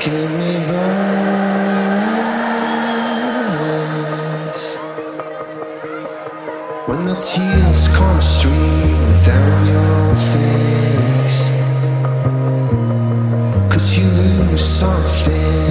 can reverse. When the tears come streaming down your face, 'cause you lose something